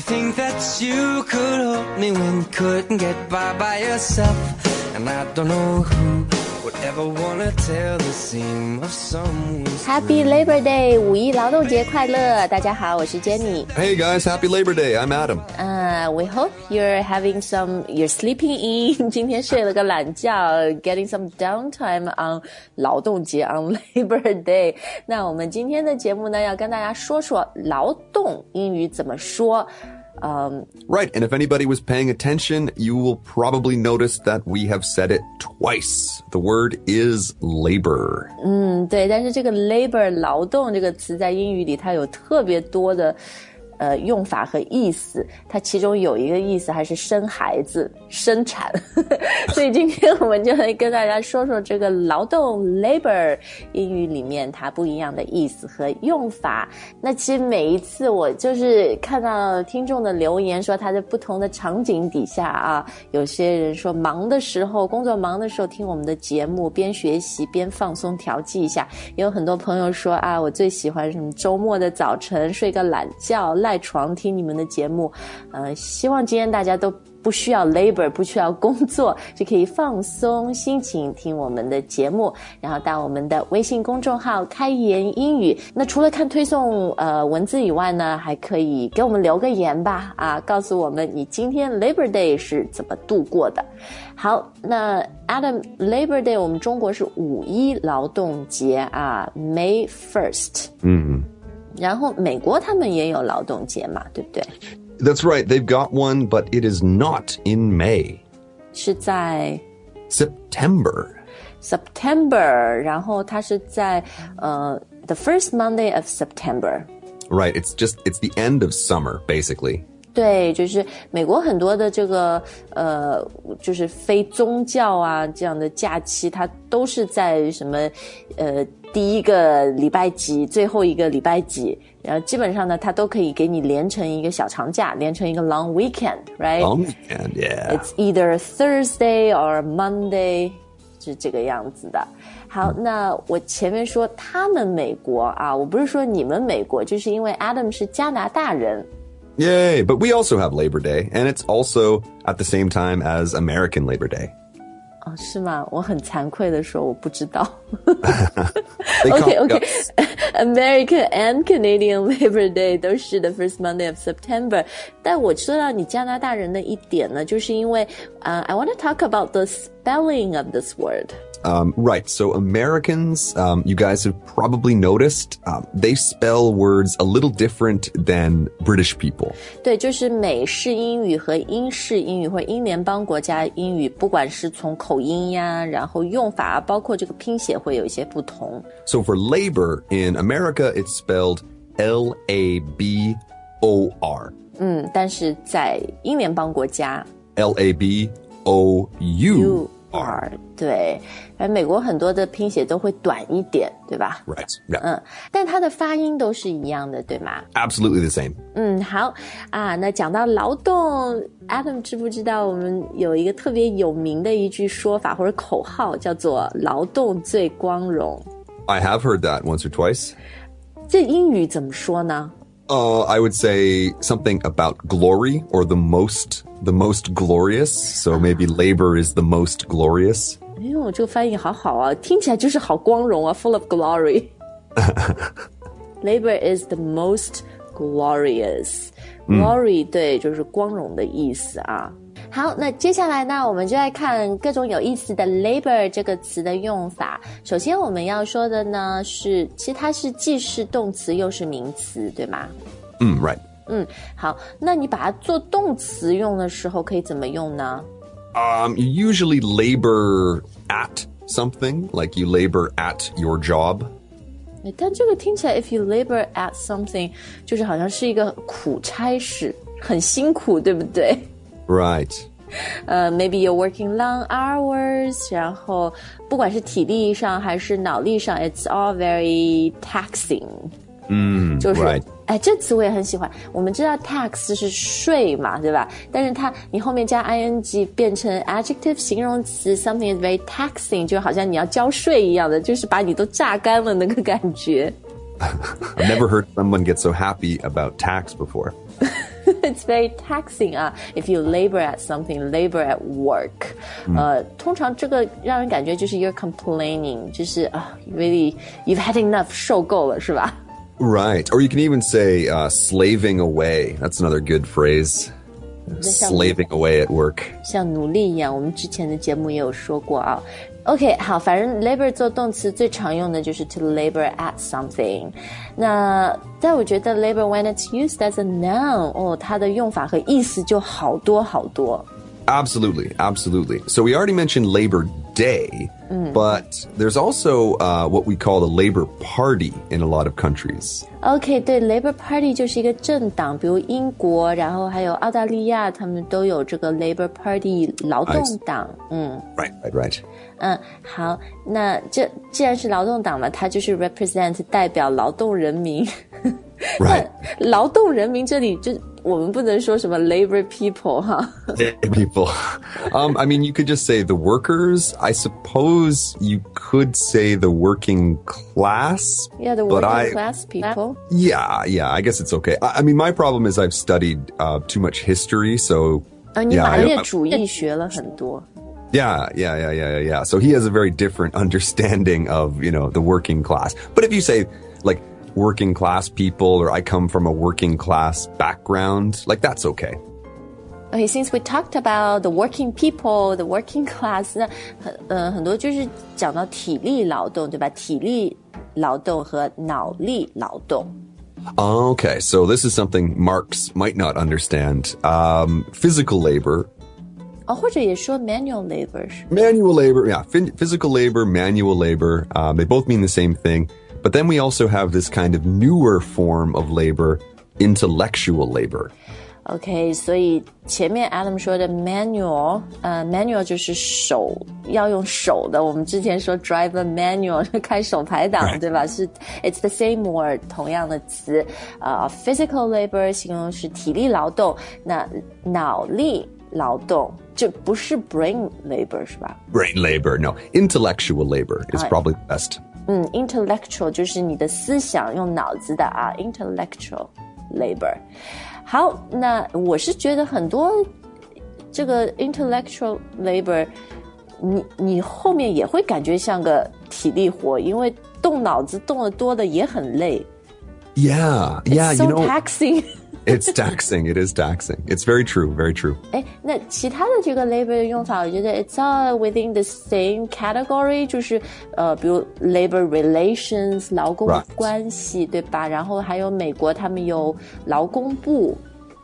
think that you could hold me when you couldn't get by yourself. And I don't know who would ever wanna tell the seam of someone's Happy Labor Day 五一劳动节快乐大家好我是 Jenny Hey guys, Happy Labor Day, I'm Adam. We hope you're sleeping in 今天睡了个懒觉 getting some downtime on 劳动节 on Labor Day 那我们今天的节目呢要跟大家说说劳动英语怎么说 Right, and if anybody was paying attention, you will probably notice that we have said it twice. The word is labor. 对，但是这个 labor 劳动这个词在英语里它有特别多的用法和意思，它其中有一个意思还是生孩子生产所以今天我们就来跟大家说说这个劳动 labor 英语里面它不一样的意思和用法。那其实每一次我就是看到听众的留言说他在不同的场景底下啊，有些人说忙的时候工作忙的时候听我们的节目边学习边放松调剂一下，也有很多朋友说啊我最喜欢什么周末的早晨睡个懒觉赖床听你们的节目希望今天大家都不需要 labor 不需要工作就可以放松心情听我们的节目然后到我们的微信公众号开言英语那除了看推送文字以外呢还可以给我们留个言吧告诉我们你今天 Labor Day 是怎么度过的好那 Adam Labor Day 我们中国是五一劳动节May 1st然后美国他们也有劳动节嘛对不对 That's right, they've got one, but it is not in May. 是在 September, 然后它是在the first Monday of September. Right, it's the end of summer, basically. 对，就是美国很多的这个就是非宗教这样的假期，它都是在什么第一个礼拜几，最后一个礼拜几，然后基本上呢，它都可以给你连成一个小长假，连成一个 long weekend, right? Long weekend, yeah. It's either Thursday or Monday, 是这个样子的。好，那我前面说他们美国我不是说你们美国，就是因为 Adam 是加拿大人。 Yay, but we also have Labor Day, and it's also at the same time as American Labor Day. 是吗？我很惭愧的说我不知道。 Okay. American and Canadian Labor Day 都是 the first Monday of September. 但我知道你加拿大人的一点呢，就是因为I want to talk about the spelling of this word. Right, so Americans, you guys have probably noticed, they spell words a little different than British people. 对，就是美式英语和英式英语或英联邦国家英语，不管是从口音然后用法包括这个拼写会有一些不同。 So for labor, in America, it's spelled L-A-B-O-R. 但是在英联邦国家 L-A-B-O-U-R. 对，而美国很多的拼写都会短一点，对吧？ Right, yeah. 但它的发音都是一样的，对吗？ Absolutely the same. 好那讲到劳动 Adam 知不知道我们有一个特别有名的一句说法或者口号叫做劳动最光荣 I have heard that once or twice. 这英语怎么说呢 I would say something about glory or the most glorious. So maybe labor is the most glorious. 哎呦这个翻译好好听起来就是好光荣full of glory. Labor is the most glorious. Glory 对就是光荣的意思好，那接下来呢我们就来看各种有意思的 labor 这个词的用法。首先我们要说的呢是其实它是既是动词又是名词，对吗 Right. 好，那你把它做动词用的时候可以怎么用呢 You usually labor at something, like you labor at your job. 但这个听起来 if you labor at something 就是好像是一个苦差事，很辛苦，对不对 Right. Maybe you're working long hours 然后不管是体力上还是脑力上 it's all very taxing 就是 right. 这词我也很喜欢。我们知道 tax 是税嘛，对吧？但是你后面加 ing 变成 adjective 形容词 something is very taxing 就好像你要交税一样的，就是把你都榨干了那个感觉。 I've never heard someone get so happy about tax before. It's very taxing 啊 If you labor at something, labor at work 通常这个让人感觉就是 you're complaining 就是really you've had enough 受够了是吧 Right. Or you can even say slaving away. That's another good phrase. Slaving away at work. 像努力一样我们之前的节目也有说过啊OK 好反正 labor 做动词最常用的就是 to labor at something 那但我觉得 labor when it's used as a noun 它的用法和意思就好多好多 Absolutely. So we already mentioned Labor Day, but there's also what we call the Labor Party in a lot of countries. OK 对 Labor Party 就是一个政党比如英国然后还有澳大利亚他们都有这个 Labor Party 劳动党 Right. 好那这既然是劳动党嘛它就是 represent 代表劳动人民 Right. 劳动人民这里就我们不能说什么 labor people 哈 People. I mean, you could just say the workers. I suppose you could say the working class. Yeah, the working class people. Yeah, I guess it's okay. I mean, my problem is I've studied too much history, so... 你马列主义学了很多 Yeah. So he has a very different understanding of, the working class. But if you say, like, working class people, or I come from a working class background, like, that's okay. Okay, since we talked about the working people, the working class, 那很多就是讲到体力劳动，对吧？体力劳动和脑力劳动。 Okay, so this is something Marx might not understand. Physical labor. 或者也说 manual labor. Manual labor, yeah. Physical labor, manual labor, they both mean the same thing. But then we also have this kind of newer form of labor, intellectual labor. OK, 所以前面 Adam 说的 manual 就是手要用手的。我们之前说 drive a manual 开手排档，对吧？是 it's the same word 同样的词。physical labor 形容是体力劳动，那脑力劳动就不是 brain labor 是吧 ？Brain labor, no. Intellectual labor is probably the best. Intellectual 就是你的思想用脑子的啊 intellectual labor 好那我是觉得很多这个 intellectual labor 你后面也会感觉像个体力活因为动脑子动得多的也很累 Yeah, It's so taxing It's taxing. It is taxing. It's very true. Very true. 那其他的这个 labor 的用法我觉得 it's all within the same category 就是比如 labor relations 劳工关系对吧然后还有美国他们有劳工部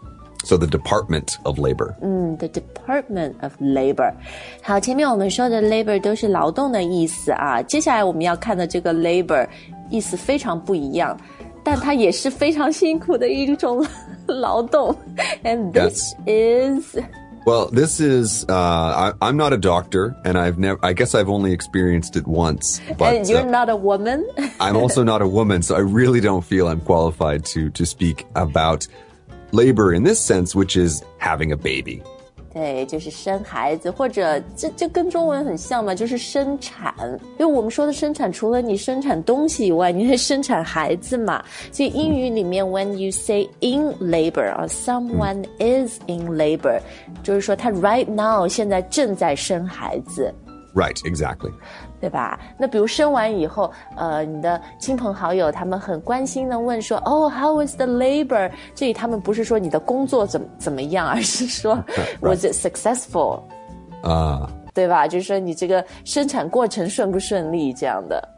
So the Department of Labor. The Department of Labor. 好，前面我们说的 labor 都是劳动的意思啊接下来我们要看的这个 labor 意思非常不一样但它也是非常辛苦的一种劳动 and this is Well, this is I'm not a doctor and I guess I've only experienced it once but and you're not a woman I'm also not a woman so I really don't feel I'm qualified to speak about labor in this sense which is having a baby. 对就是生孩子或者这跟中文很像嘛就是生产因为我们说的生产除了你生产东西以外你会生产孩子嘛所以英语里面 when you say in labor or someone is in labor 就是说他 right now 现在正在生孩子 Right, exactly. 对吧那比如生完以后你的亲朋好友他们很关心的问说how is the labor 这里他们不是说你的工作怎么样而是说 was it successful 对吧就是说你这个生产过程顺不顺利这样的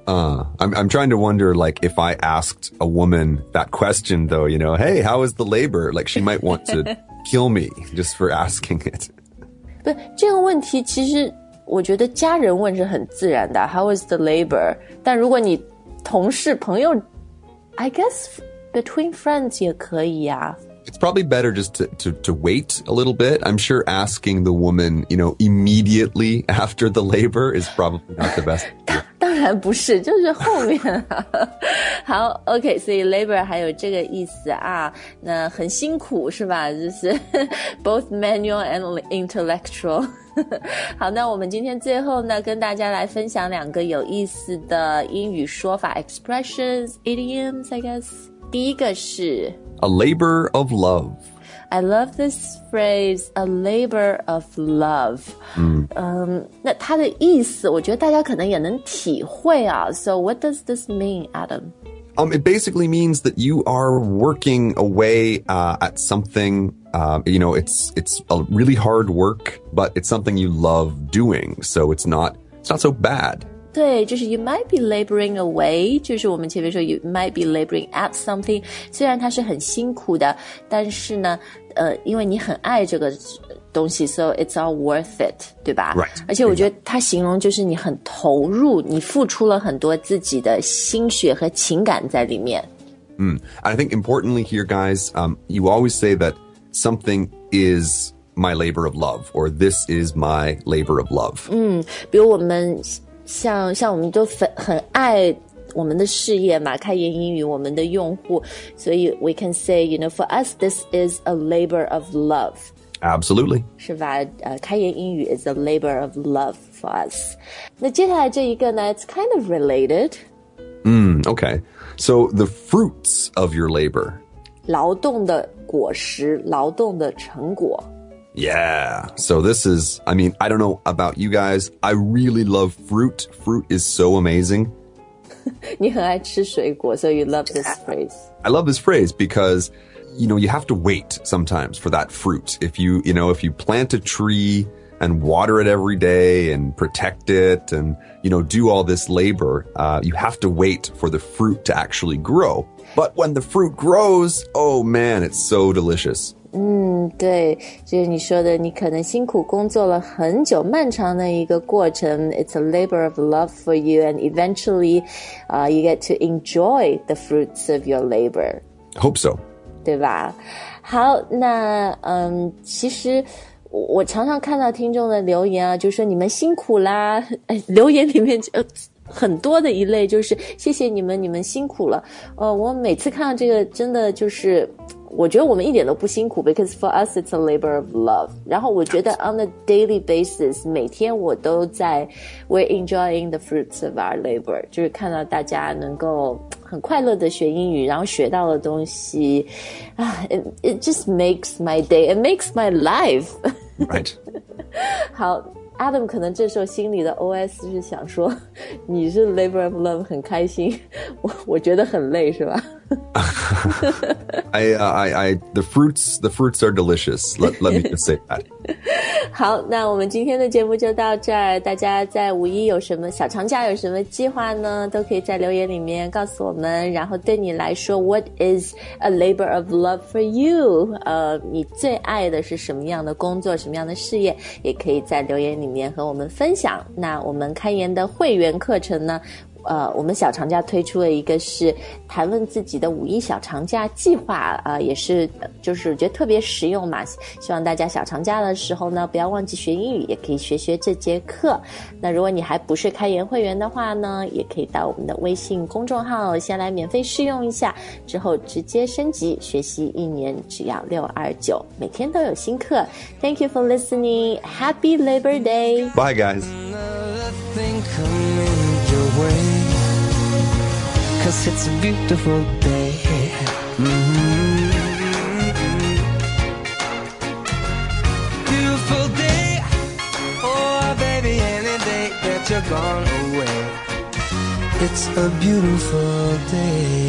I'm trying to wonder, like, if I asked a woman that question, though, hey, how is the labor? Like, she might want to kill me just for asking it. 不是这个问题其实我觉得家人问是很自然的 How is the labor 但如果你同事朋友 I guess between friends 也可以啊 It's probably better just to wait a little bit. I'm sure asking the woman, immediately after the labor is probably not the best. 当然不是就是后面好 OK 所以 labor 还有这个意思啊那很辛苦是吧就是 both manual and intellectual 好那我们今天最后呢跟大家来分享两个有意思的英语说法 expressions idioms I guess 第一个是 A labor of love I love this phrase, a labor of love. 那它的意思，我觉得大家可能也能体会啊。So what does this mean, Adam? It basically means that you are working away at something. It's a really hard work, but it's something you love doing. So it's not so bad. 对，就是 you might be laboring away， 就是我们前面说 you might be laboring at something。虽然它是很辛苦的，但是呢，因为你很爱这个东西 ，so it's all worth it， 对吧？ Right. 而且我觉得它形容就是你很投入，你付出了很多自己的心血和情感在里面。 I think importantly here, guys, you always say that something is my labor of love, or this is my labor of love. 比如我们像我们都很爱我们的事业嘛，开言英语我们的用户，所以 we can say, for us this is a labor of love. Absolutely. 是吧？开言英语 is a labor of love for us. 那接下来这一个呢 it's kind of related. Okay. So the fruits of your labor. 劳动的果实，劳动的成果。 Yeah. So this is, I don't know about you guys. I really love fruit. Fruit is so amazing. 你很爱吃水果 so you love this phrase. I love this phrase because, you have to wait sometimes for that fruit. If you plant a tree and water it every day and protect it and, do all this labor, you have to wait for the fruit to actually grow. But when the fruit grows, oh man, it's so delicious. 对，就是你说的，你可能辛苦工作了很久，漫长的一个过程。It's a labor of love for you, and eventually, you get to enjoy the fruits of your labor. Hope so. 对吧？好，那其实我常常看到听众的留言啊，就说你们辛苦啦。留言里面很多的一类就是谢谢你们，你们辛苦了。我每次看到这个，真的就是。我觉得我们一点都不辛苦 because for us it's a labor of love. 然后我觉得 on a daily basis 每天我都在 we're enjoying the fruits of our labor. 就是看到大家能够很快乐的学英语，然后学到的东西it just makes my day. It makes my life. Right. 好，Adam 可能这时候心里的 OS 是想说，你是 labor of love 很开心，我觉得很累，是吧？ The fruits are delicious. Let me just say that. 好，那我们今天的节目就到这儿。大家在五一有什么小长假有什么计划呢？都可以在留言里面告诉我们。然后对你来说 ，What is a labor of love for you？ 你最爱的是什么样的工作，什么样的事业？也可以在留言里面和我们分享。那我们开言的会员课程呢？我们小长假推出了一个是谈论自己的五一小长假计划，也是就是觉得特别实用嘛，希望大家小长假的时候呢不要忘记学英语，也可以学这节课。那如果你还不是开言会员的话呢，也可以到我们的微信公众号先来免费试用一下，之后直接升级学习1年只要629，每天都有新课。Thank you for listening. Happy Labor Day. Bye, guys. Cause it's a beautiful day. Beautiful day. Oh, baby, any day that you're gone away. It's a beautiful day.